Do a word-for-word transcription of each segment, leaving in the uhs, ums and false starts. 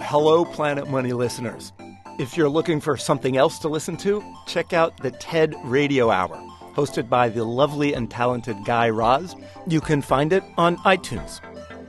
hello, Planet Money listeners. If you're looking for something else to listen to, check out the TED Radio Hour, hosted by the lovely and talented Guy Raz. You can find it on iTunes.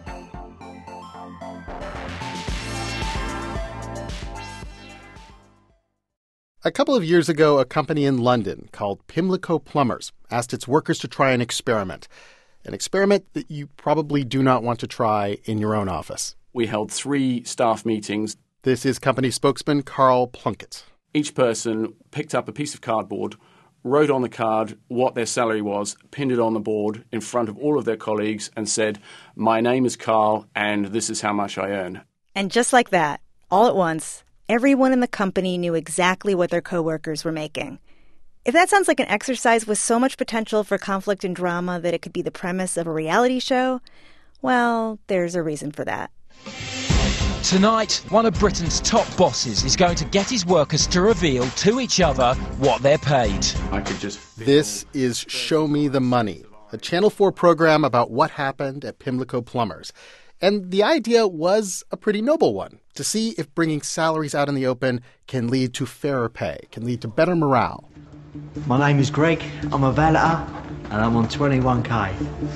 A couple of years ago, a company in London called Pimlico Plumbers asked its workers to try an experiment. An experiment that you probably do not want to try in your own office. We held three staff meetings. This is company spokesman Carl Plunkett. Each person picked up a piece of cardboard, wrote on the card what their salary was, pinned it on the board in front of all of their colleagues and said, "My name is Carl and this is how much I earn." And just like that, all at once, everyone in the company knew exactly what their coworkers were making. If that sounds like an exercise with so much potential for conflict and drama that it could be the premise of a reality show, well, there's a reason for that. Tonight, one of Britain's top bosses is going to get his workers to reveal to each other what they're paid. I could just This is Show Me the Money, a Channel four program about what happened at Pimlico Plumbers. And the idea was a pretty noble one, to see if bringing salaries out in the open can lead to fairer pay, can lead to better morale. My name is Greg, I'm a valeter, and I'm on twenty-one K.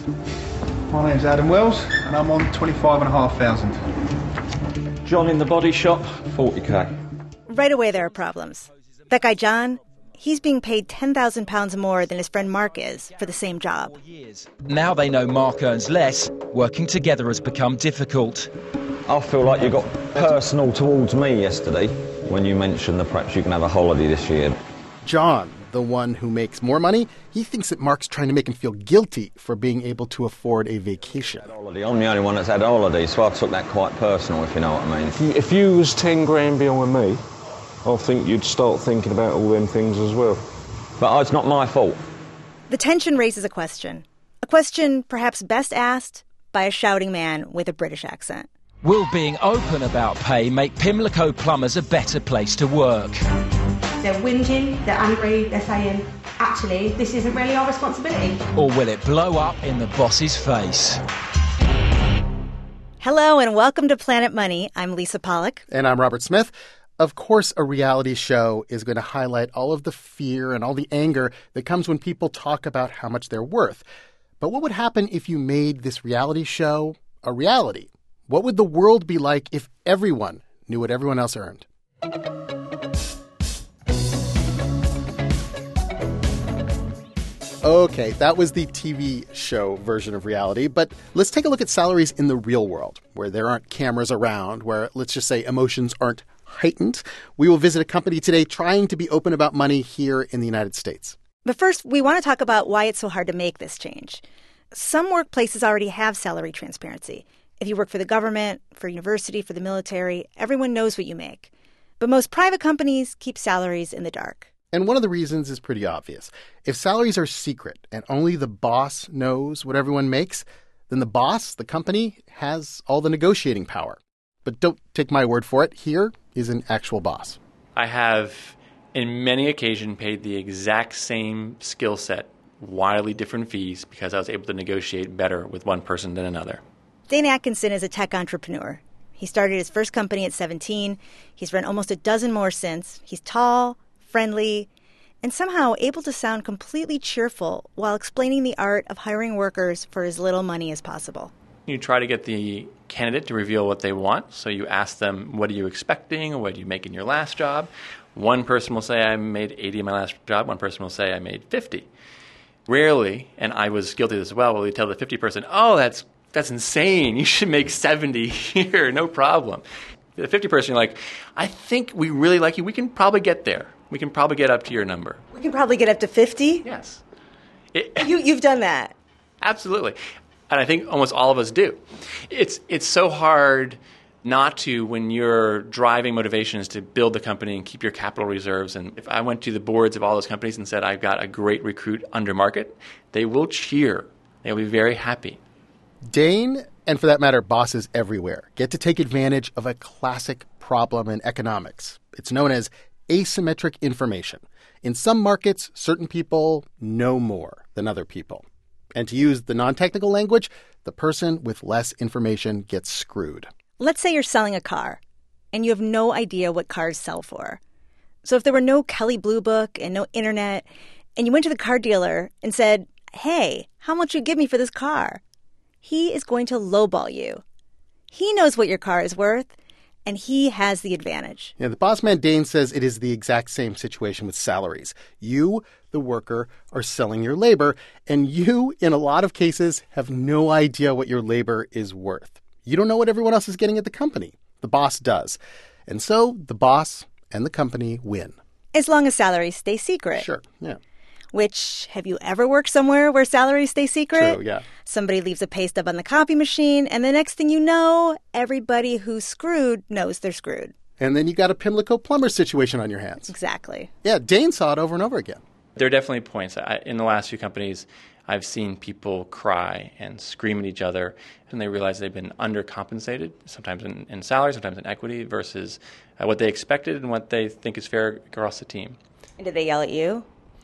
My name's Adam Wells, and I'm on twenty-five and a half thousand. John in the body shop, forty K. Right away there are problems. That guy John, he's being paid ten thousand pounds more than his friend Mark is for the same job. Now they know Mark earns less, working together has become difficult. I feel like you got personal towards me yesterday when you mentioned that perhaps you can have a holiday this year. John, the one who makes more money, he thinks that Mark's trying to make him feel guilty for being able to afford a vacation. I'm the only one that's had a holiday, so I took that quite personal, if you know what I mean. If you, if you was ten grand beyond me, I think you'd start thinking about all them things as well. But it's not my fault. The tension raises a question. A question perhaps best asked by a shouting man with a British accent. Will being open about pay make Pimlico Plumbers a better place to work? They're whinging, they're angry, they're saying, actually, this isn't really our responsibility. Or will it blow up in the boss's face? Hello and welcome to Planet Money. I'm Lisa Pollack. And I'm Robert Smith. Of course, a reality show is going to highlight all of the fear and all the anger that comes when people talk about how much they're worth. But what would happen if you made this reality show a reality? What would the world be like if everyone knew what everyone else earned? Okay, that was the T V show version of reality, but let's take a look at salaries in the real world, where there aren't cameras around, where, let's just say, emotions aren't heightened. We will visit a company today trying to be open about money here in the United States. But first, we want to talk about why it's so hard to make this change. Some workplaces already have salary transparency. If you work for the government, for university, for the military, everyone knows what you make. But most private companies keep salaries in the dark. And one of the reasons is pretty obvious. If salaries are secret and only the boss knows what everyone makes, then the boss, the company, has all the negotiating power. But don't take my word for it. Here is an actual boss. I have, in many occasions, paid the exact same skill set, wildly different fees, because I was able to negotiate better with one person than another. Dane Atkinson is a tech entrepreneur. He started his first company at seventeen. He's run almost a dozen more since. He's tall, friendly, and somehow able to sound completely cheerful while explaining the art of hiring workers for as little money as possible. You try to get the candidate to reveal what they want. So you ask them, what are you expecting? What did you make in your last job? One person will say, I made eighty in my last job. One person will say, I made fifty. Rarely, and I was guilty of this as well, will you tell the fifty person, oh, that's that's insane. You should make seventy here, no problem. The fifty person, you're like, I think we really like you. We can probably get there. We can probably get up to your number. We can probably get up to fifty? Yes. It, you, you've done that? Absolutely. And I think almost all of us do. It's it's so hard not to when your driving motivation is to build the company and keep your capital reserves. And if I went to the boards of all those companies and said, I've got a great recruit under market, they will cheer. They'll be very happy. Dane, and for that matter, bosses everywhere, get to take advantage of a classic problem in economics. It's known as asymmetric information. In some markets, certain people know more than other people. And to use the non-technical language, the person with less information gets screwed. Let's say you're selling a car. and you have no idea what cars sell for. So if there were no Kelley Blue Book and no internet, and you went to the car dealer and said, hey, how much you give me for this car? He is going to lowball you. He knows what your car is worth, and he has the advantage. Yeah, the boss man Dane says it is the exact same situation with salaries. You, the worker, are selling your labor, and you, in a lot of cases, have no idea what your labor is worth. You don't know what everyone else is getting at the company. The boss does. And so the boss and the company win. As long as salaries stay secret. Sure, yeah. Which, have you ever worked somewhere where salaries stay secret? True, yeah. Somebody leaves a pay stub on the copy machine, and the next thing you know, everybody who's screwed knows they're screwed. And then you got a Pimlico plumber situation on your hands. Exactly. Yeah, Dane saw it over and over again. There are definitely points. I, in the last few companies, I've seen people cry and scream at each other, and they realize they've been undercompensated, sometimes in, in salary, sometimes in equity, versus uh, what they expected and what they think is fair across the team. And did they yell at you?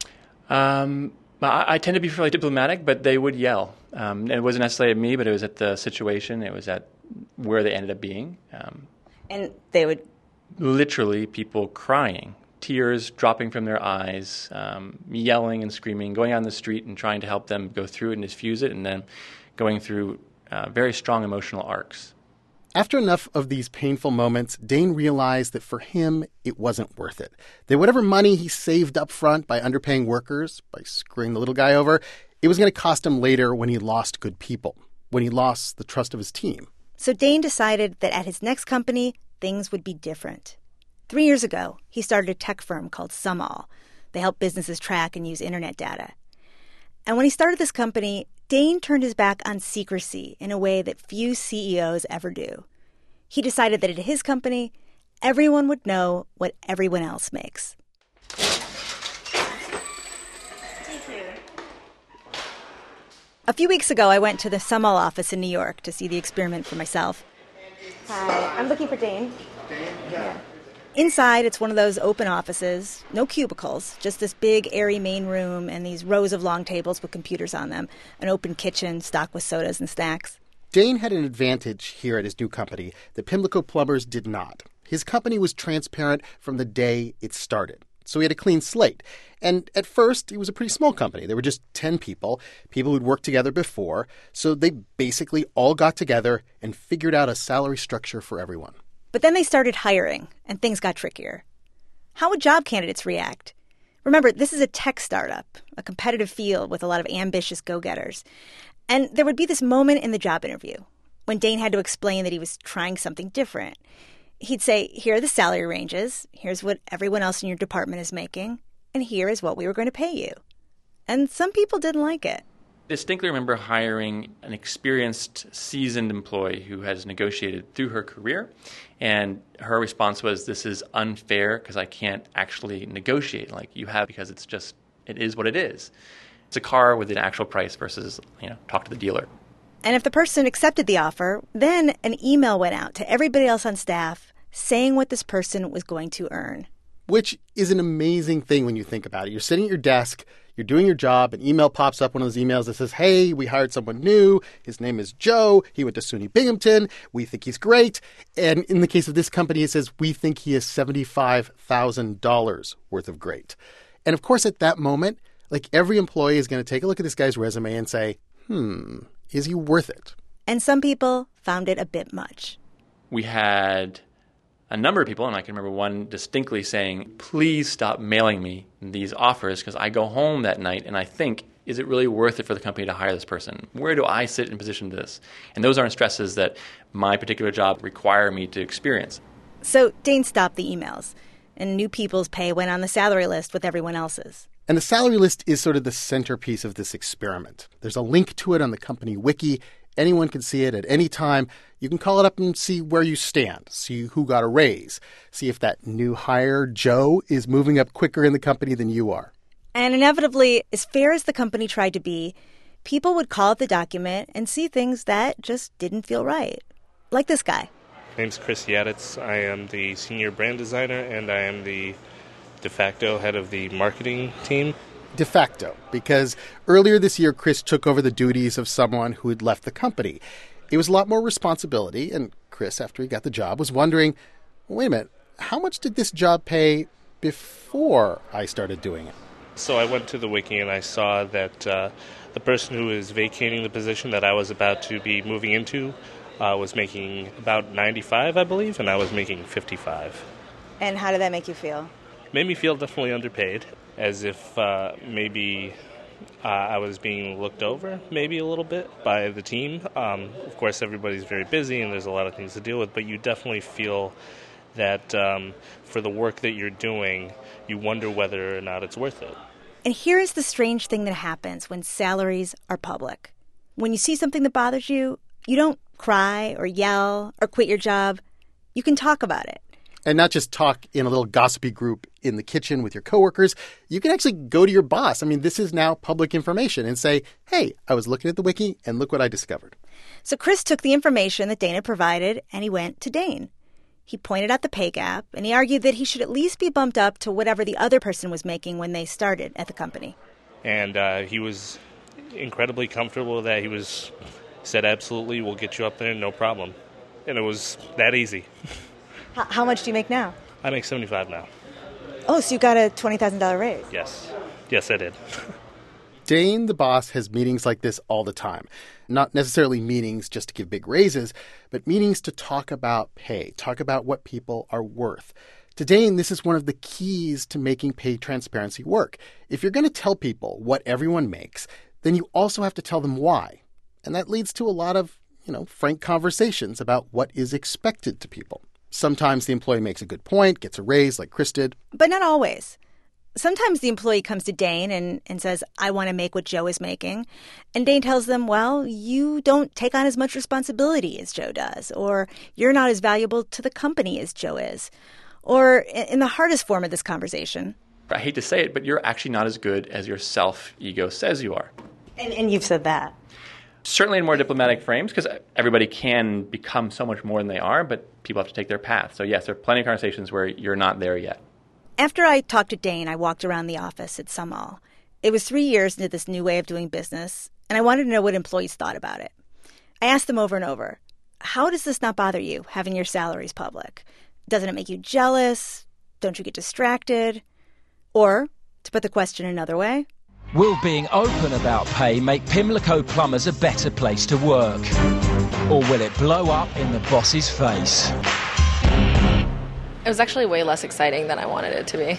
Um, I, I tend to be fairly diplomatic, but they would yell. Um, and it wasn't necessarily at me, but it was at the situation. It was at where they ended up being. Um, and they would? Literally people crying, tears dropping from their eyes, um, yelling and screaming, going out on the street and trying to help them go through it and diffuse it, and then going through uh, very strong emotional arcs. After enough of these painful moments, Dane realized that for him, it wasn't worth it. That whatever money he saved up front by underpaying workers, by screwing the little guy over, it was going to cost him later when he lost good people, when he lost the trust of his team. So Dane decided that at his next company, things would be different. Three years ago, he started a tech firm called SumAll. They help businesses track and use internet data. And when he started this company, Dane turned his back on secrecy in a way that few C E Os ever do. He decided that at his company, everyone would know what everyone else makes. A few weeks ago, I went to the SumAll office in New York to see the experiment for myself. Hi, I'm looking for Dane. Dane? Yeah. yeah. Inside, it's one of those open offices, no cubicles, just this big, airy main room and these rows of long tables with computers on them, an open kitchen stocked with sodas and snacks. Dane had an advantage here at his new company that Pimlico Plumbers did not. His company was transparent from the day it started, so he had a clean slate. And at first, it was a pretty small company. There were just ten people, people who'd worked together before, so they basically all got together and figured out a salary structure for everyone. But then they started hiring, and things got trickier. How would job candidates react? Remember, this is a tech startup, a competitive field with a lot of ambitious go-getters. And there would be this moment in the job interview when Dane had to explain that he was trying something different. He'd say, here are the salary ranges, here's what everyone else in your department is making, and here is what we were going to pay you. And some people didn't like it. I distinctly remember hiring an experienced, seasoned employee who has negotiated through her career, and her response was, this is unfair because I can't actually negotiate like you have, because it's just, it is what it is. It's a car with an actual price versus, you know, talk to the dealer. And if the person accepted the offer, then an email went out to everybody else on staff saying what this person was going to earn. Which is an amazing thing when you think about it. You're sitting at your desk, you're doing your job, an email pops up, one of those emails that says, hey, we hired someone new. His name is Joe. He went to SUNY Binghamton. We think he's great. And in the case of this company, it says, we think he is seventy-five thousand dollars worth of great. And of course, at that moment, like every employee is going to take a look at this guy's resume and say, hmm, is he worth it? And some people found it a bit much. We had a number of people, and I can remember one distinctly saying, please stop mailing me these offers because I go home that night and I think, is it really worth it for the company to hire this person? Where do I sit in position to this? And those aren't stresses that my particular job require me to experience. So Dane stopped the emails, and new people's pay went on the salary list with everyone else's. And the salary list is sort of the centerpiece of this experiment. There's a link to it on the company wiki. Anyone can see it at any time. You can call it up and see where you stand, see who got a raise, see if that new hire, Joe, is moving up quicker in the company than you are. And inevitably, as fair as the company tried to be, people would call up the document and see things that just didn't feel right. Like this guy. My name's Chris Yaditz. I am the senior brand designer, and I am the de facto head of the marketing team. De facto, because earlier this year, Chris took over the duties of someone who had left the company. It was a lot more responsibility, and Chris, after he got the job, was wondering, wait a minute, how much did this job pay before I started doing it? So I went to the wiki and I saw that uh, the person who is vacating the position that I was about to be moving into uh, was making about ninety-five, I believe, and I was making fifty-five. And how did that make you feel? Made me feel definitely underpaid, as if uh, maybe uh, I was being looked over maybe a little bit by the team. Um, of course, everybody's very busy and there's a lot of things to deal with, but you definitely feel that um, for the work that you're doing, you wonder whether or not it's worth it. And here is the strange thing that happens when salaries are public. When you see something that bothers you, you don't cry or yell or quit your job. You can talk about it. And not just talk in a little gossipy group in the kitchen with your coworkers. You can actually go to your boss. I mean, this is now public information and say, hey, I was looking at the wiki and look what I discovered. So Chris took the information that Dane had provided and he went to Dane. He pointed out the pay gap, and he argued that he should at least be bumped up to whatever the other person was making when they started at the company. And uh, he was incredibly comfortable with that. He was said, absolutely, we'll get you up there, no problem. And it was that easy. How, how much do you make now? I make seventy-five now. Oh, so you got a twenty thousand dollars raise. Yes. Yes, I did. Dane, the boss, has meetings like this all the time. Not necessarily meetings just to give big raises, but meetings to talk about pay, talk about what people are worth. To Dane, this is one of the keys to making pay transparency work. If you're going to tell people what everyone makes, then you also have to tell them why. And that leads to a lot of, you know, frank conversations about what is expected to people. Sometimes the employee makes a good point, gets a raise like Chris did. But not always. Sometimes the employee comes to Dane and, and says, I want to make what Joe is making. And Dane tells them, well, you don't take on as much responsibility as Joe does. Or you're not as valuable to the company as Joe is. Or in the hardest form of this conversation. I hate to say it, but you're actually not as good as your self-ego says you are. And, and you've said that. Certainly in more diplomatic frames, because everybody can become so much more than they are, but people have to take their path. So yes, there are plenty of conversations where you're not there yet. After I talked to Dane, I walked around the office at Sumall. It was three years into this new way of doing business, and I wanted to know what employees thought about it. I asked them over and over, how does this not bother you, having your salaries public? Doesn't it make you jealous? Don't you get distracted? Or, to put the question another way, will being open about pay make Pimlico Plumbers a better place to work? Or will it blow up in the boss's face? It was actually way less exciting than I wanted it to be.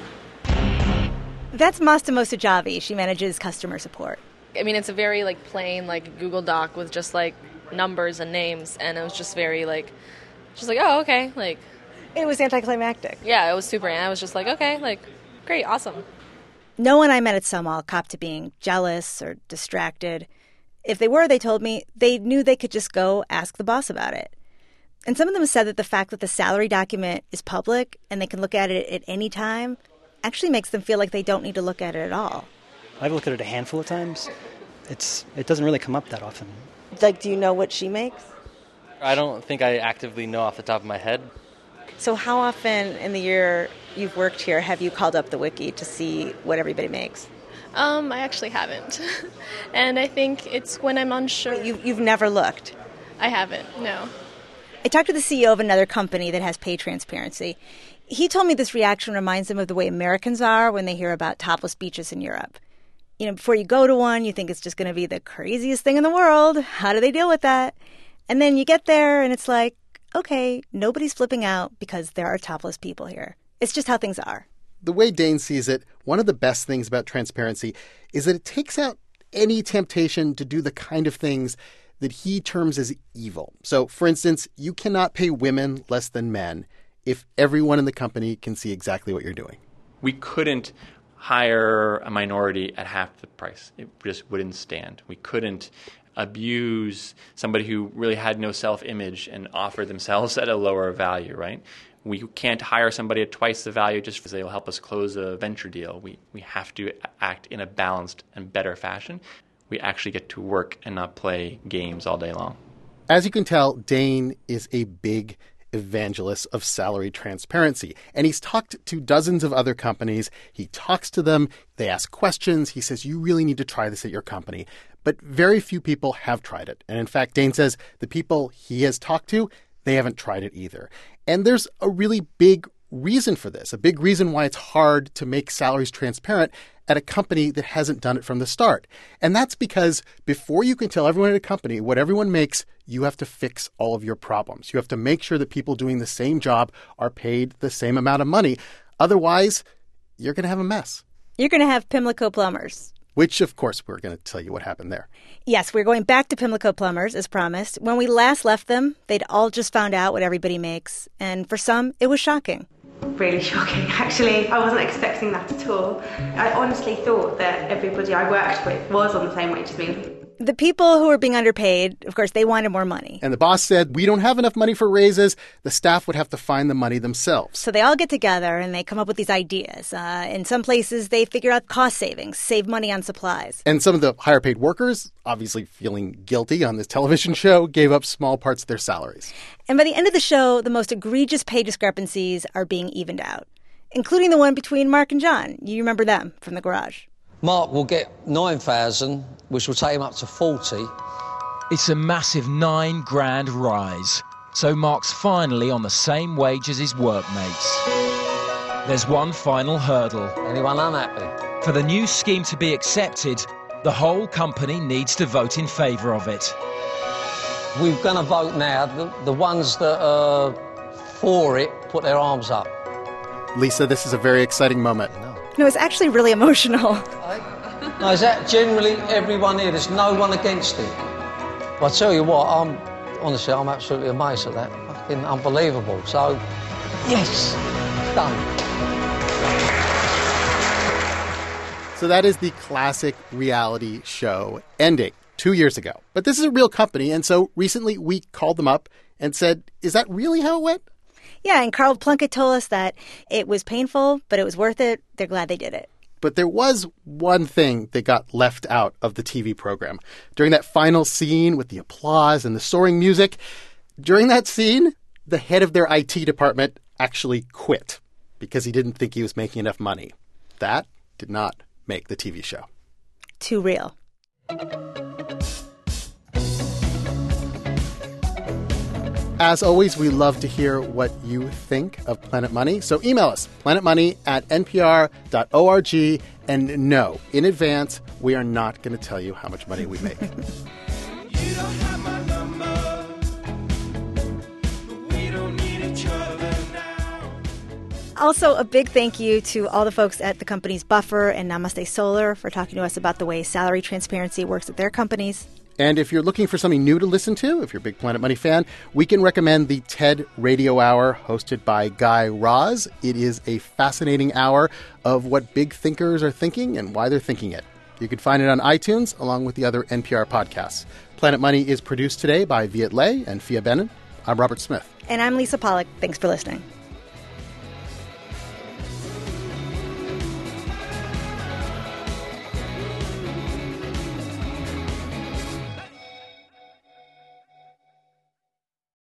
That's Mastimo Sajavi. She manages customer support. I mean, it's a very, like, plain, like, Google Doc with just, like, numbers and names, and it was just very, like, just like, oh, okay, like... It was anticlimactic. Yeah, it was super, and I was just like, okay, like, great, awesome. No one I met at Sumall copped to being jealous or distracted. If they were, they told me, they knew they could just go ask the boss about it. And some of them said that the fact that the salary document is public and they can look at it at any time actually makes them feel like they don't need to look at it at all. I've looked at it a handful of times. It's It doesn't really come up that often. Like, do you know what she makes? I don't think I actively know off the top of my head. So how often in the year you've worked here have you called up the wiki to see what everybody makes? Um, I actually haven't. And I think it's when I'm unsure. You, you've never looked? I haven't, no. I talked to the C E O of another company that has pay transparency. He told me this reaction reminds him of the way Americans are when they hear about topless beaches in Europe. You know, before you go to one, you think it's just going to be the craziest thing in the world. How do they deal with that? And then you get there and it's like, okay, nobody's flipping out because there are topless people here. It's just how things are. The way Dane sees it, one of the best things about transparency is that it takes out any temptation to do the kind of things that he terms as evil. So, for instance, you cannot pay women less than men if everyone in the company can see exactly what you're doing. We couldn't hire a minority at half the price. It just wouldn't stand. We couldn't abuse somebody who really had no self-image and offer themselves at a lower value, right? We can't hire somebody at twice the value just because they'll help us close a venture deal. We we have to act in a balanced and better fashion. We actually get to work and not play games all day long. As you can tell, Dane is a big evangelist of salary transparency. And he's talked to dozens of other companies. He talks to them. They ask questions. He says, you really need to try this at your company. But very few people have tried it. And in fact, Dane says the people he has talked to, They haven't tried it either. And there's a really big reason for this, a big reason why it's hard to make salaries transparent at a company that hasn't done it from the start. And that's because before you can tell everyone at a company what everyone makes, you have to fix all of your problems. You have to make sure that people doing the same job are paid the same amount of money. Otherwise, you're going to have a mess. You're going to have Pimlico plumbers. Which, of course, we're going to tell you what happened there. Yes, we're going back to Pimlico plumbers, as promised. When we last left them, they'd all just found out what everybody makes. And for some, it was shocking. Really shocking, actually. I wasn't expecting that at all. I honestly thought that everybody I worked with was on the same wage as me. The people who were being underpaid, of course, they wanted more money. And the boss said, we don't have enough money for raises. The staff would have to find the money themselves. So they all get together and they come up with these ideas. Uh, in some places, they figure out cost savings, save money on supplies. And some of the higher paid workers, obviously feeling guilty on this television show, gave up small parts of their salaries. And by the end of the show, the most egregious pay discrepancies are being evened out, including the one between Mark and John. You remember them from the garage. Mark will get nine thousand, which will take him up to forty. It's a massive nine grand rise. So Mark's finally on the same wage as his workmates. There's one final hurdle. Anyone unhappy? For the new scheme to be accepted, the whole company needs to vote in favour of it. We're going to vote now. The, the ones that are for it, put their arms up. Lisa, this is a very exciting moment. No, it's actually really emotional. No, is that generally everyone here? There's no one against it. Well, I tell you what, I'm honestly, I'm absolutely amazed at that. Fucking unbelievable. So, yes, done. So that is the classic reality show ending two years ago. But this is a real company, and so recently we called them up and said, is that really how it went? Yeah, and Carl Plunkett told us that it was painful, but it was worth it. They're glad they did it. But there was one thing that got left out of the T V program. During that final scene with the applause and the soaring music, during that scene, the head of their I T department actually quit because he didn't think he was making enough money. That did not make the T V show. Too real. As always, we love to hear what you think of Planet Money. So email us, planetmoney at n p r dot org. And no, in advance, we are not going to tell you how much money we make. You don't have my number, but we don't need each other now. Also, a big thank you to all the folks at the companies Buffer and Namaste Solar for talking to us about the way salary transparency works at their companies. And if you're looking for something new to listen to, if you're a big Planet Money fan, we can recommend the TED Radio Hour hosted by Guy Raz. It is a fascinating hour of what big thinkers are thinking and why they're thinking it. You can find it on iTunes along with the other N P R podcasts. Planet Money is produced today by Viet Le and Fia Benin. I'm Robert Smith. And I'm Lisa Pollack. Thanks for listening.